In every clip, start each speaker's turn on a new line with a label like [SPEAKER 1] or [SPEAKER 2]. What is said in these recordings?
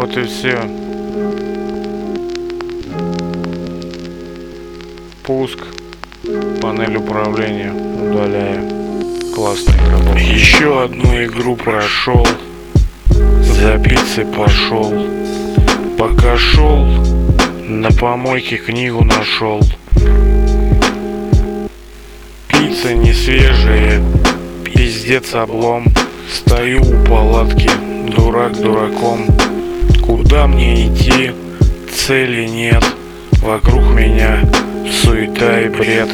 [SPEAKER 1] Вот и все. Пуск. Панель управления удаляю. Классный работа. Еще одну игру прошел. За пиццей пошел. Пока шел, на помойке книгу нашел. Пицца не свежая, пиздец облом. Стою у палатки, дурак дураком. Куда мне идти? Цели нет. Вокруг меня суета и бред.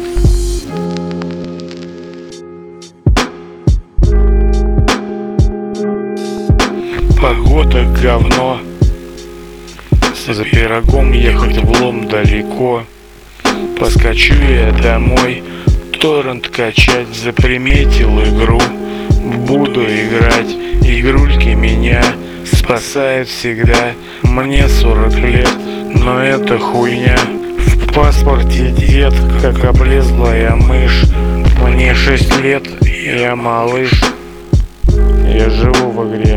[SPEAKER 1] Погода говно. За пирогом ехать влом далеко. Поскочу я домой, торрент качать. Заприметил игру, буду играть. Игрульки меня спасают всегда. Мне 40 лет, но это хуйня. В паспорте дед, как облезлая мышь. Мне 6 лет, я малыш. Я живу в игре.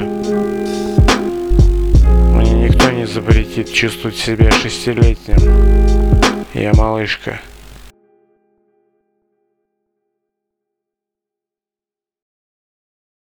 [SPEAKER 1] Мне никто не запретит чувствовать себя 6-летним. Я малышка.